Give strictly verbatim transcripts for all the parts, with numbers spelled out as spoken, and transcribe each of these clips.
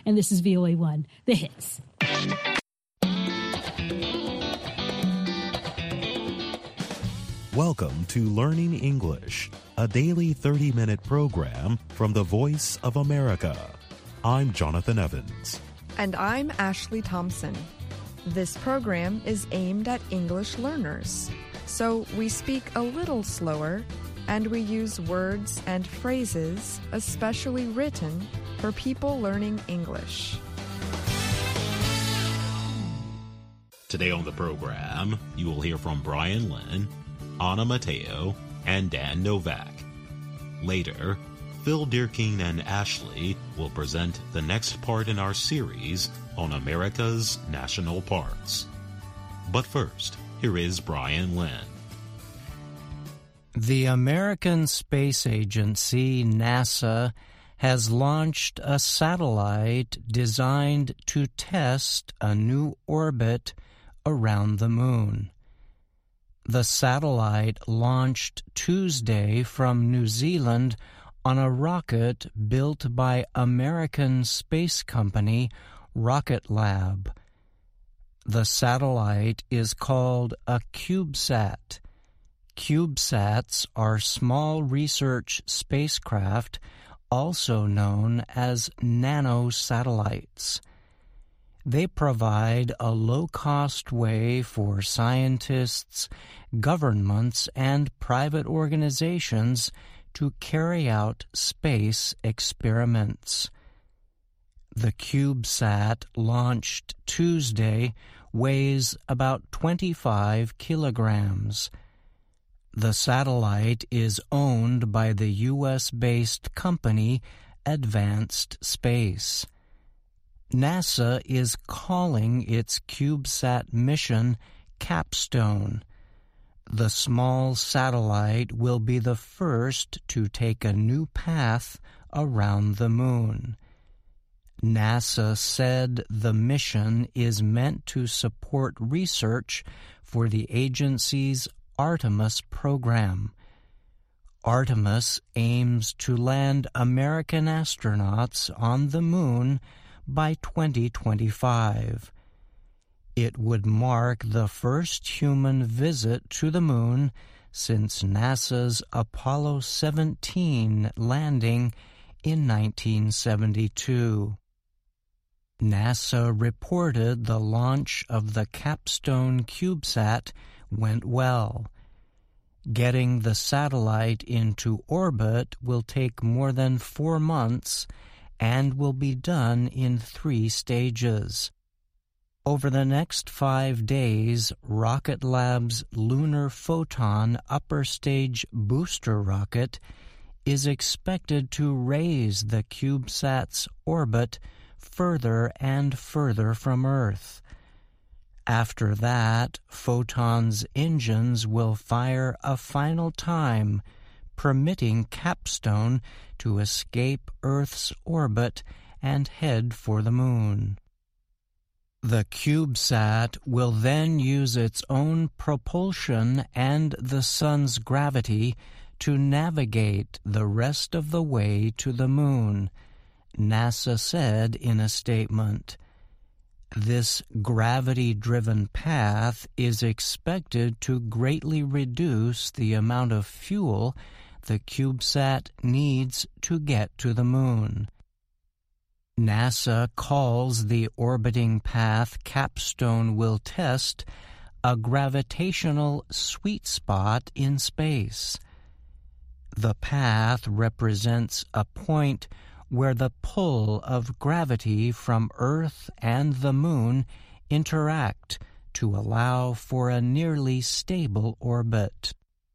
and this is V O A one, The Hits. Welcome to Learning English, a daily thirty-minute program from the Voice of America. I'm Jonathan Evans. And I'm Ashley Thompson. This program is aimed at English learners, so we speak a little slower and we use words and phrases especially written for people learning English. Today on the program, you will hear from Brian Lynn, Anna Mateo, and Dan Novak. Later, Phil Deerking and Ashley will present the next part in our series on America's national parks. But first, here is Brian Lynn. The American Space Agency, NASA, has launched a satellite designed to test a new orbit around the moon. The satellite launched Tuesday from New Zealand on a rocket built by American space company Rocket Lab. The satellite is called a CubeSat. CubeSats are small research spacecraft, also known as nanosatellites. They provide a low-cost way for scientists, governments, and private organizations to carry out space experiments. The CubeSat, launched Tuesday, weighs about twenty-five kilograms. The satellite is owned by the U S-based company Advanced Space. NASA is calling its CubeSat mission Capstone. The small satellite will be the first to take a new path around the moon. NASA said the mission is meant to support research for the agency's Artemis program. Artemis aims to land American astronauts on the moon by twenty twenty-five. It would mark the first human visit to the moon since NASA's Apollo seventeen landing in nineteen seventy-two. NASA reported the launch of the Capstone CubeSat went well. Getting the satellite into orbit will take more than four months and will be done in three stages. Over the next five days, Rocket Lab's Lunar Photon upper stage booster rocket is expected to raise the CubeSat's orbit further and further from Earth. After that, Photon's engines will fire a final time, permitting Capstone to escape Earth's orbit and head for the moon. The CubeSat will then use its own propulsion and the sun's gravity to navigate the rest of the way to the moon, NASA said in a statement. This gravity-driven path is expected to greatly reduce the amount of fuel the CubeSat needs to get to the moon. NASA calls the orbiting path Capstone will test a gravitational sweet spot in space. The path represents a point where the pull of gravity from Earth and the Moon interact to allow for a nearly stable orbit.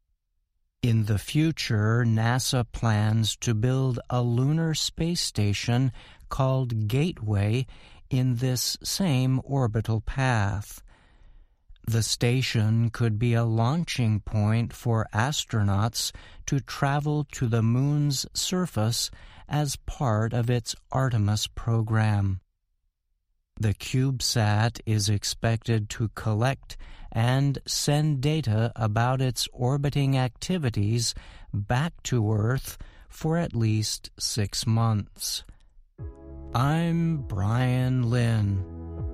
In the future, NASA plans to build a lunar space station called Gateway in this same orbital path. The station could be a launching point for astronauts to travel to the Moon's surface as part of its Artemis program. The CubeSat is expected to collect and send data about its orbiting activities back to Earth for at least six months. I'm Brian Lynn.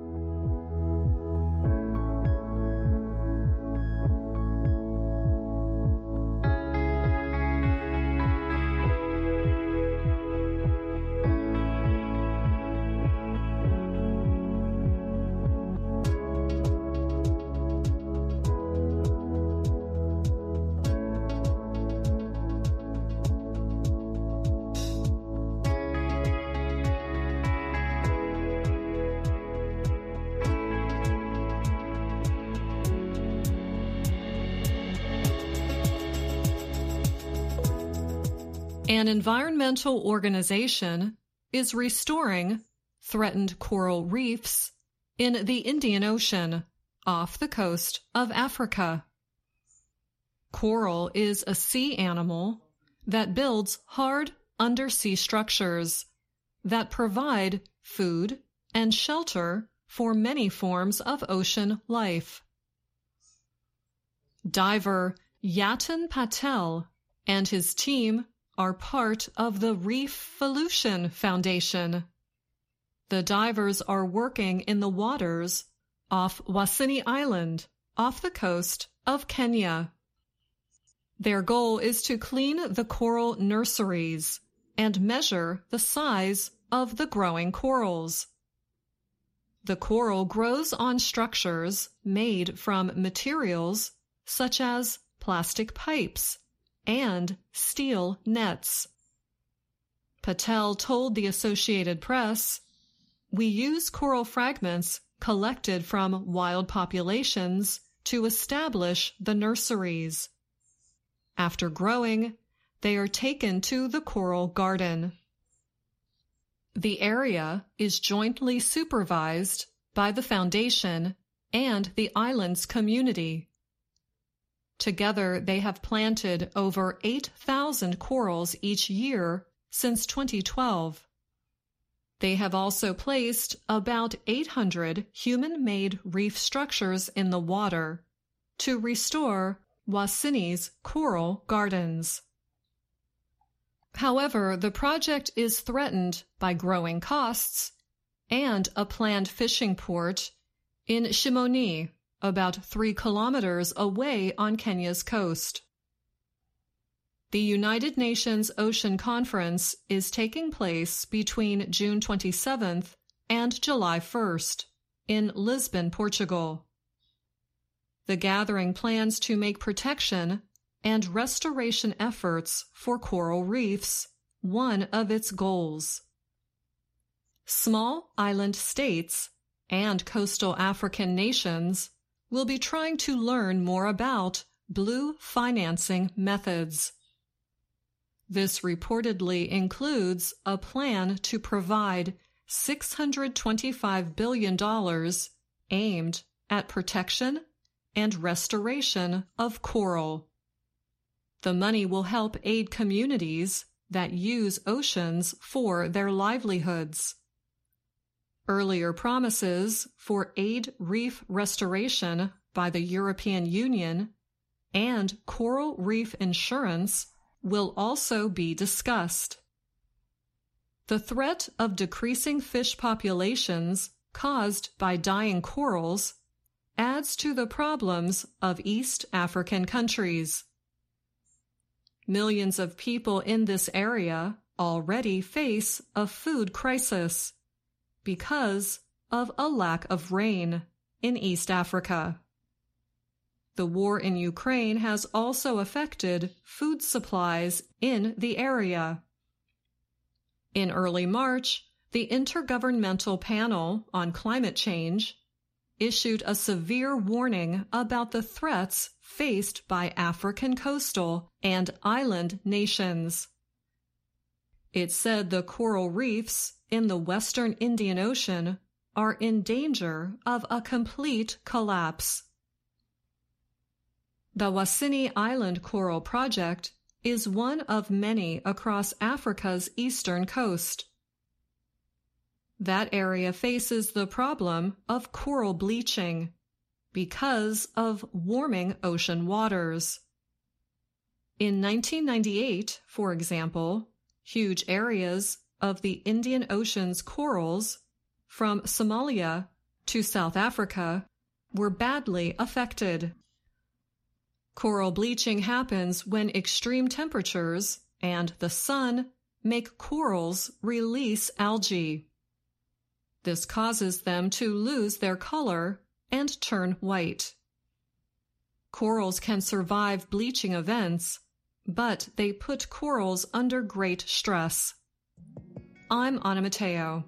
An environmental organization is restoring threatened coral reefs in the Indian Ocean off the coast of Africa. Coral is a sea animal that builds hard undersea structures that provide food and shelter for many forms of ocean life. Diver Yatin Patel and his team are part of the Reefolution Foundation. The divers are working in the waters off Wasini Island, off the coast of Kenya. Their goal is to clean the coral nurseries and measure the size of the growing corals. The coral grows on structures made from materials such as plastic pipes and steel nets. Patel told the Associated Press, "We use coral fragments collected from wild populations to establish the nurseries. After growing, they are taken to the coral garden." The area is jointly supervised by the Foundation and the island's community. Together, they have planted over eight thousand corals each year since twenty twelve. They have also placed about eight hundred human-made reef structures in the water to restore Wasini's coral gardens. However, the project is threatened by growing costs and a planned fishing port in Shimoni, about three kilometers away on Kenya's coast. The United Nations Ocean Conference is taking place between June twenty-seventh and July first in Lisbon, Portugal. The gathering plans to make protection and restoration efforts for coral reefs one of its goals. Small island states and coastal African nations will be trying to learn more about blue financing methods. This reportedly includes a plan to provide six hundred twenty-five billion dollars aimed at protection and restoration of coral. The money will help aid communities that use oceans for their livelihoods. Earlier promises for aid reef restoration by the European Union and coral reef insurance will also be discussed. The threat of decreasing fish populations caused by dying corals adds to the problems of East African countries. Millions of people in this area already face a food crisis because of a lack of rain in East Africa. The war in Ukraine has also affected food supplies in the area. In early March, the Intergovernmental Panel on Climate Change issued a severe warning about the threats faced by African coastal and island nations. It said the coral reefs in the western Indian Ocean are in danger of a complete collapse. The Wasini Island Coral Project is one of many across Africa's eastern coast. That area faces the problem of coral bleaching because of warming ocean waters. In nineteen ninety-eight, for example, huge areas of the Indian Ocean's corals from Somalia to South Africa were badly affected. Coral bleaching happens when extreme temperatures and the sun make corals release algae. This causes them to lose their color and turn white. Corals can survive bleaching events, but they put corals under great stress. I'm Anna Mateo.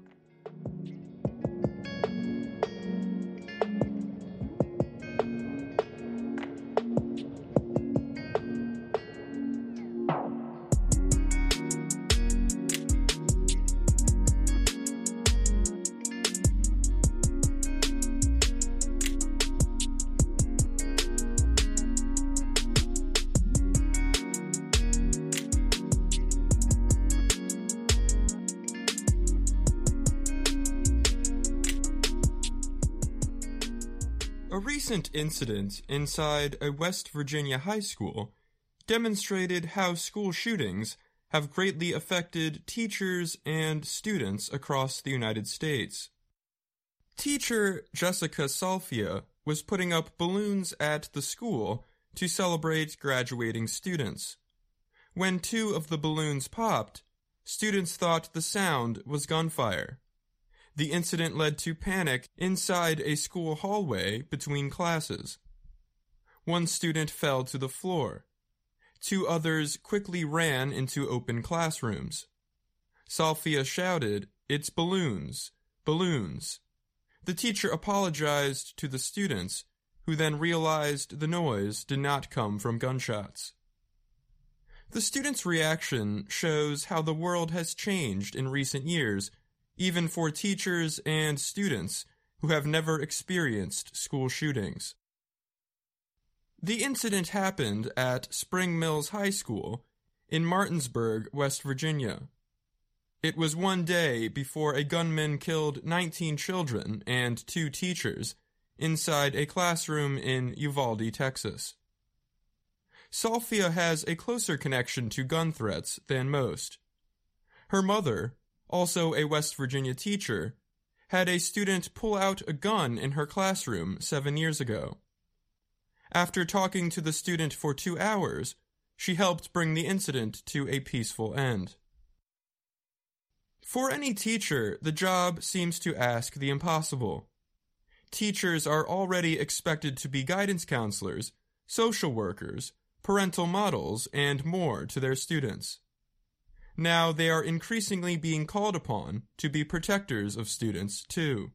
A recent incident inside a West Virginia high school demonstrated how school shootings have greatly affected teachers and students across the United States. Teacher Jessica Salfia was putting up balloons at the school to celebrate graduating students. When two of the balloons popped, students thought the sound was gunfire. The incident led to panic inside a school hallway between classes. One student fell to the floor. Two others quickly ran into open classrooms. Salfia shouted, "It's balloons, balloons." The teacher apologized to the students, who then realized the noise did not come from gunshots. The students' reaction shows how the world has changed in recent years, even for teachers and students who have never experienced school shootings. The incident happened at Spring Mills High School in Martinsburg, West Virginia. It was one day before a gunman killed nineteen children and two teachers inside a classroom in Uvalde, Texas. Salfia has a closer connection to gun threats than most. Her mother, also a West Virginia teacher, had a student pull out a gun in her classroom seven years ago. After talking to the student for two hours, she helped bring the incident to a peaceful end. For any teacher, the job seems to ask the impossible. Teachers are already expected to be guidance counselors, social workers, parental models, and more to their students. Now they are increasingly being called upon to be protectors of students, too.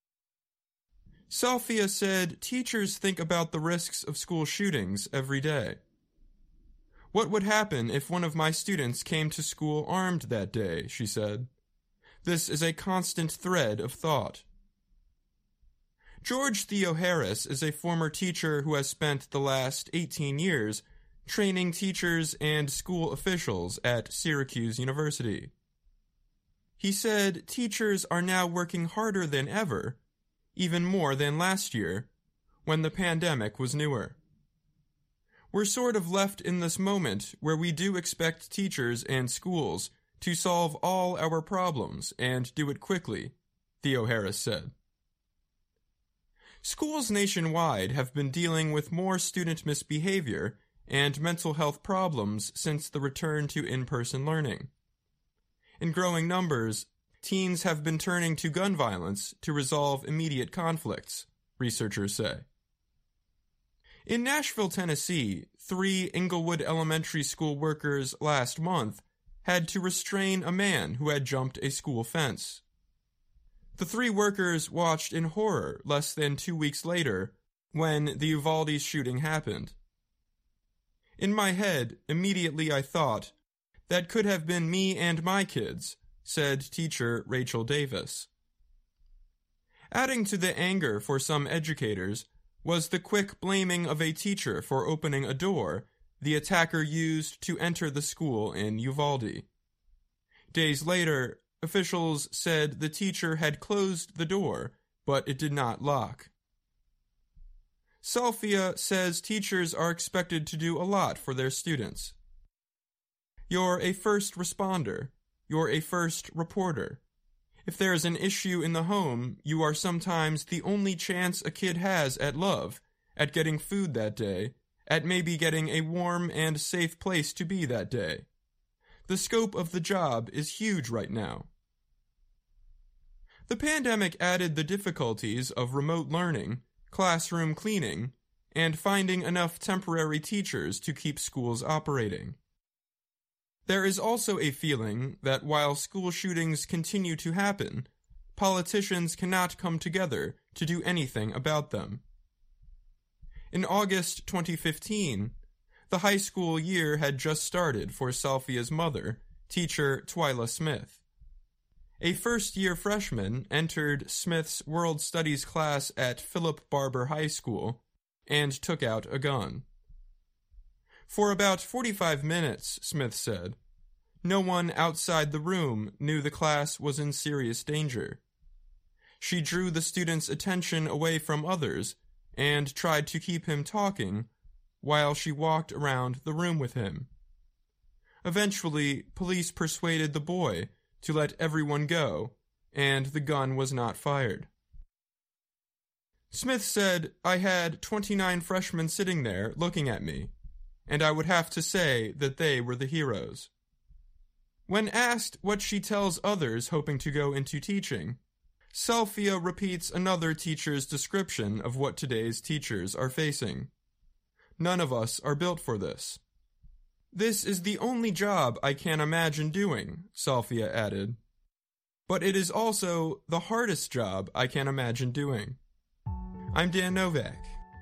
Salfia said teachers think about the risks of school shootings every day. What would happen if one of my students came to school armed that day, she said. This is a constant thread of thought. George Theoharis is a former teacher who has spent the last eighteen years training teachers and school officials at Syracuse University. He said teachers are now working harder than ever, even more than last year, when the pandemic was newer. We're sort of left in this moment where we do expect teachers and schools to solve all our problems and do it quickly, Theoharis said. Schools nationwide have been dealing with more student misbehavior and mental health problems since the return to in-person learning. In growing numbers, teens have been turning to gun violence to resolve immediate conflicts, researchers say. In Nashville, Tennessee, three Inglewood Elementary School workers last month had to restrain a man who had jumped a school fence. The three workers watched in horror less than two weeks later when the Uvalde shooting happened. In my head, immediately I thought, that could have been me and my kids, said teacher Rachel Davis. Adding to the anger for some educators was the quick blaming of a teacher for opening a door the attacker used to enter the school in Uvalde. Days later, officials said the teacher had closed the door, but it did not lock. Salfia says teachers are expected to do a lot for their students. You're a first responder. you're a first reporter. If there's an issue in the home, you are sometimes the only chance a kid has at love, at getting food that day, at maybe getting a warm and safe place to be that day. The scope of the job is huge right now. The pandemic added the difficulties of remote learning, classroom cleaning, and finding enough temporary teachers to keep schools operating. There is also a feeling that while school shootings continue to happen, politicians cannot come together to do anything about them. In August twenty fifteen, the high school year had just started for Salfia's mother, teacher Twyla Smith. A first-year freshman entered Smith's World Studies class at Philip Barber High School and took out a gun. For about forty-five minutes, Smith said, no one outside the room knew the class was in serious danger. She drew the student's attention away from others and tried to keep him talking while she walked around the room with him. Eventually, police persuaded the boy to let everyone go, and the gun was not fired. Smith said, I had twenty-nine freshmen sitting there looking at me, and I would have to say that they were the heroes. When asked what she tells others hoping to go into teaching, Salfia repeats another teacher's description of what today's teachers are facing. None of us are built for this. This is the only job I can imagine doing, Salfia added. But it is also the hardest job I can imagine doing. I'm Dan Novak.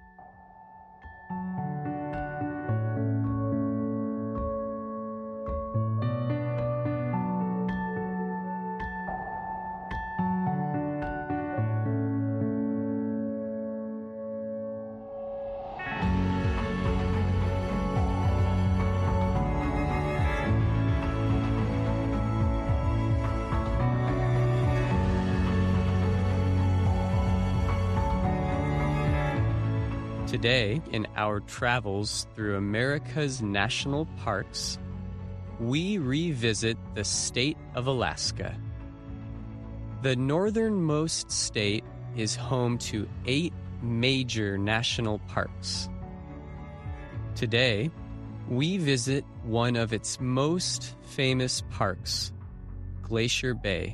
Today, in our travels through America's national parks, we revisit the state of Alaska. The northernmost state is home to eight major national parks. Today, we visit one of its most famous parks, Glacier Bay.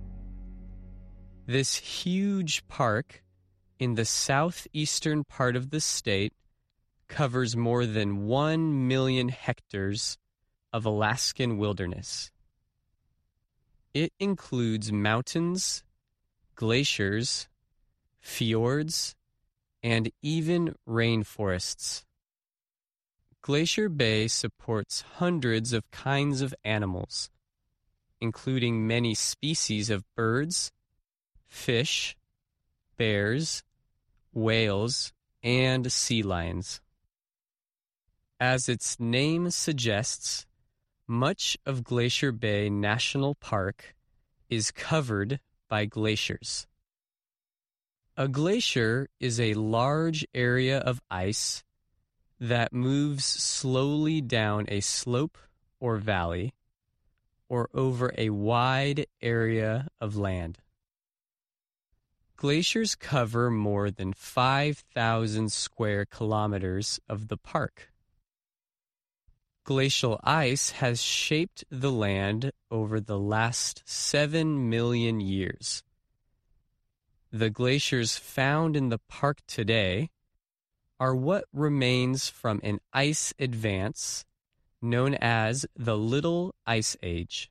This huge park in the southeastern part of the state covers more than one million hectares of Alaskan wilderness. It includes mountains, glaciers, fjords, and even rainforests. Glacier Bay supports hundreds of kinds of animals, including many species of birds, fish, bears, whales, and sea lions. As its name suggests, much of Glacier Bay National Park is covered by glaciers. A glacier is a large area of ice that moves slowly down a slope or valley or over a wide area of land. Glaciers cover more than five thousand square kilometers of the park. Glacial ice has shaped the land over the last seven million years. The glaciers found in the park today are what remains from an ice advance known as the Little Ice Age.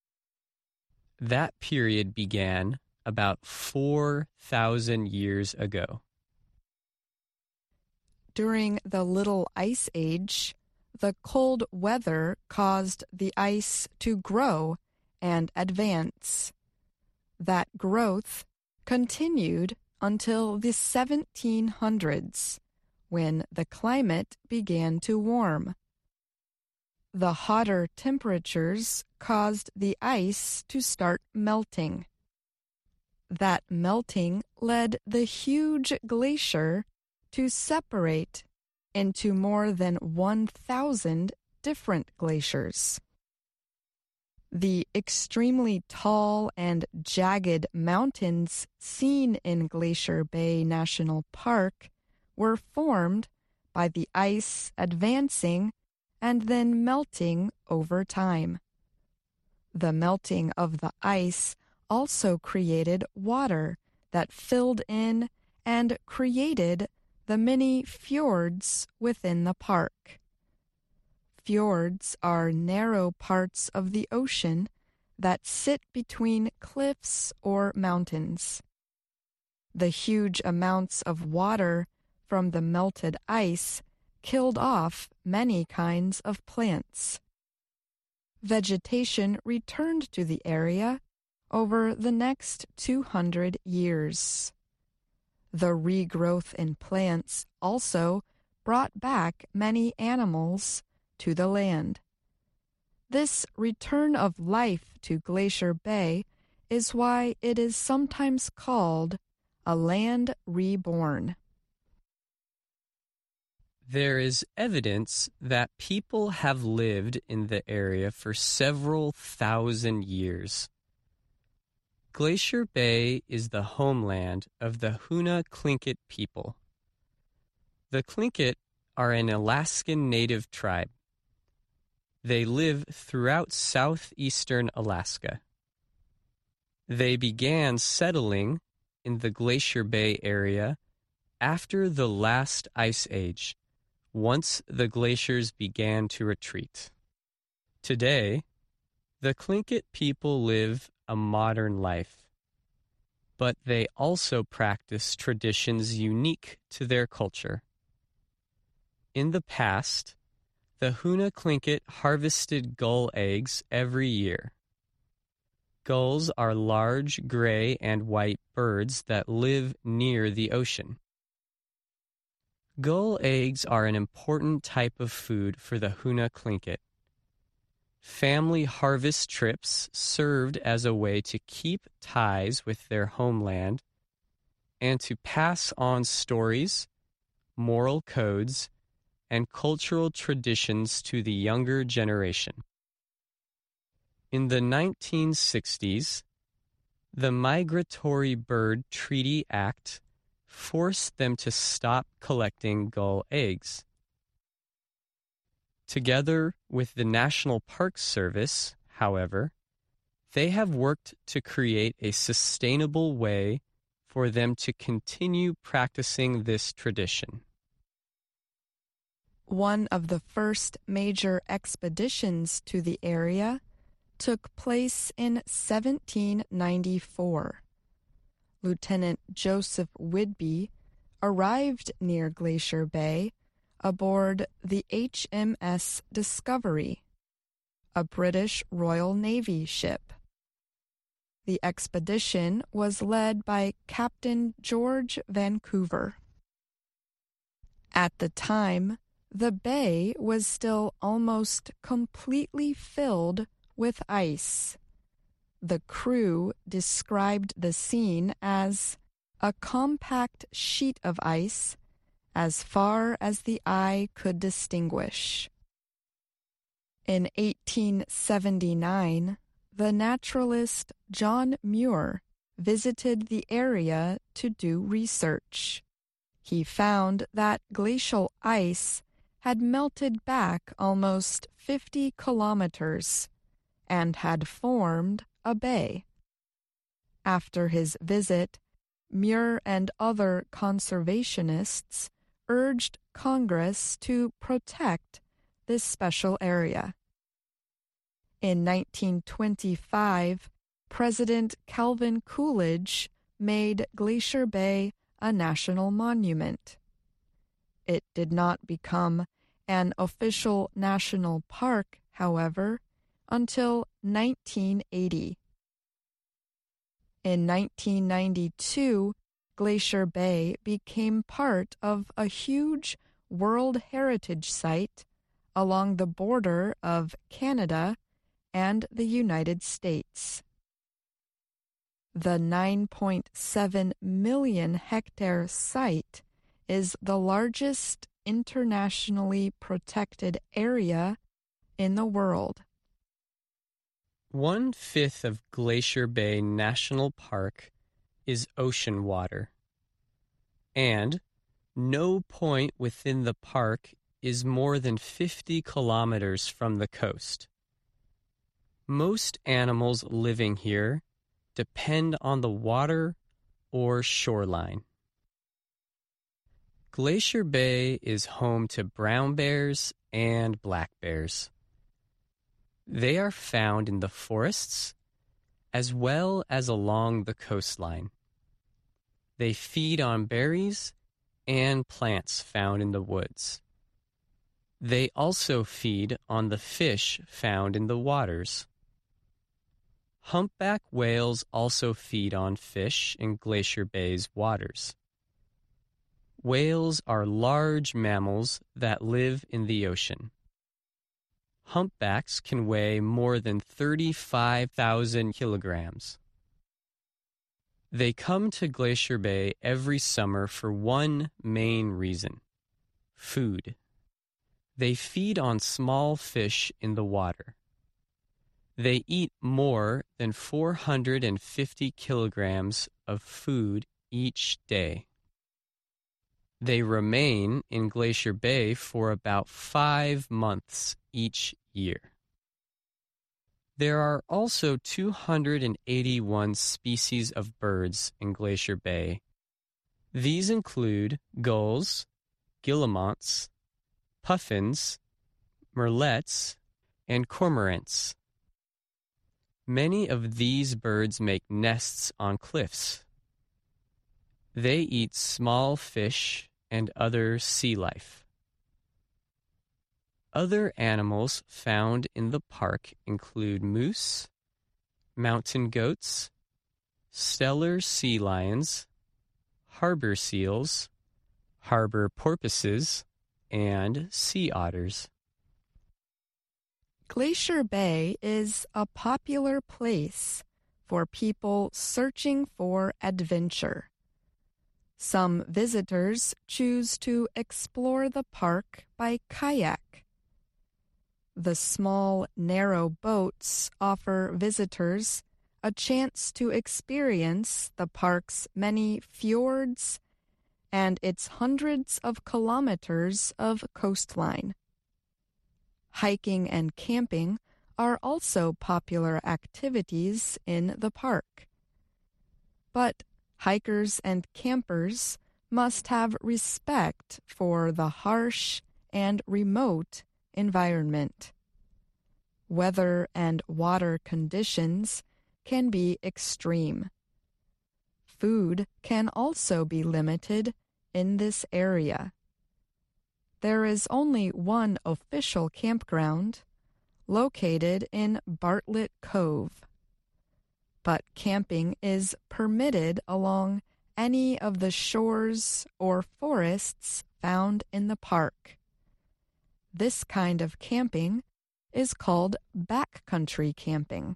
That period began about four thousand years ago. During the Little Ice Age, the cold weather caused the ice to grow and advance. That growth continued until the seventeen hundreds, when the climate began to warm. The hotter temperatures caused the ice to start melting. That melting led the huge glacier to separate into more than one thousand different glaciers. The extremely tall and jagged mountains seen in Glacier Bay National Park were formed by the ice advancing and then melting over time. The melting of the ice also created water that filled in and created the many fjords within the park. Fjords are narrow parts of the ocean that sit between cliffs or mountains. The huge amounts of water from the melted ice killed off many kinds of plants. Vegetation returned to the area over the next two hundred years. The regrowth in plants also brought back many animals to the land. This return of life to Glacier Bay is why it is sometimes called a land reborn. There is evidence that people have lived in the area for several thousand years. Glacier Bay is the homeland of the Hoona Tlingit people. The Tlingit are an Alaskan native tribe. They live throughout southeastern Alaska. They began settling in the Glacier Bay area after the last ice age, once the glaciers began to retreat. Today, the Tlingit people live a modern life, but they also practice traditions unique to their culture. In the past, the Hoona Tlingit harvested gull eggs every year. Gulls are large gray and white birds that live near the ocean. Gull eggs are an important type of food for the Hoona Tlingit. Family harvest trips served as a way to keep ties with their homeland and to pass on stories, moral codes, and cultural traditions to the younger generation. In the nineteen sixties, the Migratory Bird Treaty Act forced them to stop collecting gull eggs. Together with the National Park Service, however, they have worked to create a sustainable way for them to continue practicing this tradition. One of the first major expeditions to the area took place in seventeen ninety-four. Lieutenant Joseph Whidbey arrived near Glacier Bay aboard the H M S Discovery, a British Royal Navy ship. The expedition was led by Captain George Vancouver. At the time, the bay was still almost completely filled with ice. The crew described the scene as a compact sheet of ice as far as the eye could distinguish. In eighteen seventy-nine, the naturalist John Muir visited the area to do research. He found that glacial ice had melted back almost fifty kilometers and had formed a bay. After his visit, Muir and other conservationists urged Congress to protect this special area. In nineteen twenty-five, President Calvin Coolidge made Glacier Bay a national monument. It did not become an official national park, however, until nineteen eighty. In nineteen ninety-two, Glacier Bay became part of a huge World Heritage Site along the border of Canada and the United States. The nine point seven million hectare site is the largest internationally protected area in the world. One-fifth of Glacier Bay National Park is ocean water, and no point within the park is more than fifty kilometers from the coast. Most animals living here depend on the water or shoreline. Glacier Bay is home to brown bears and black bears. They are found in the forests as well as along the coastline. They feed on berries and plants found in the woods. They also feed on the fish found in the waters. Humpback whales also feed on fish in Glacier Bay's waters. Whales are large mammals that live in the ocean. Humpbacks can weigh more than thirty-five thousand kilograms. They come to Glacier Bay every summer for one main reason: food. They feed on small fish in the water. They eat more than four hundred fifty kilograms of food each day. They remain in Glacier Bay for about five months each year. There are also two hundred eighty-one species of birds in Glacier Bay. These include gulls, guillemots, puffins, merlets, and cormorants. Many of these birds make nests on cliffs. They eat small fish and other sea life. Other animals found in the park include moose, mountain goats, Steller sea lions, harbor seals, harbor porpoises, and sea otters. Glacier Bay is a popular place for people searching for adventure. Some visitors choose to explore the park by kayak. The small, narrow boats offer visitors a chance to experience the park's many fjords and its hundreds of kilometers of coastline. Hiking and camping are also popular activities in the park. But hikers and campers must have respect for the harsh and remote environment. Weather and water conditions can be extreme. Food can also be limited in this area. There is only one official campground, located in Bartlett Cove. But camping is permitted along any of the shores or forests found in the park. This kind of camping is called backcountry camping.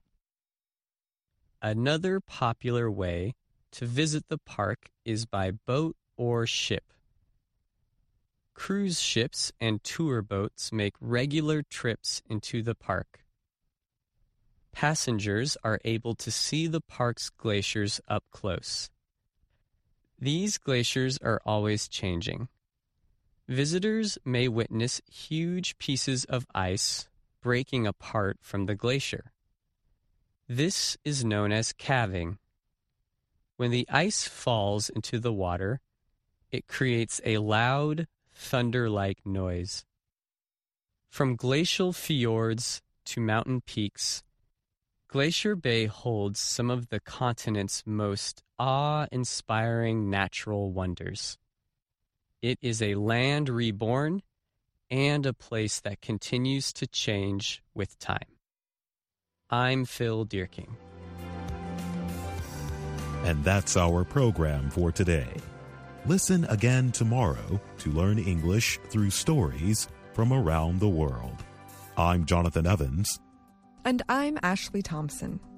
Another popular way to visit the park is by boat or ship. Cruise ships and tour boats make regular trips into the park. Passengers are able to see the park's glaciers up close. These glaciers are always changing. Visitors may witness huge pieces of ice breaking apart from the glacier. This is known as calving. When the ice falls into the water, it creates a loud, thunder-like noise. From glacial fjords to mountain peaks, Glacier Bay holds some of the continent's most awe-inspiring natural wonders. It is a land reborn and a place that continues to change with time. I'm Phil Dierking. And that's our program for today. Listen again tomorrow to learn English through stories from around the world. I'm Jonathan Evans. And I'm Ashley Thompson.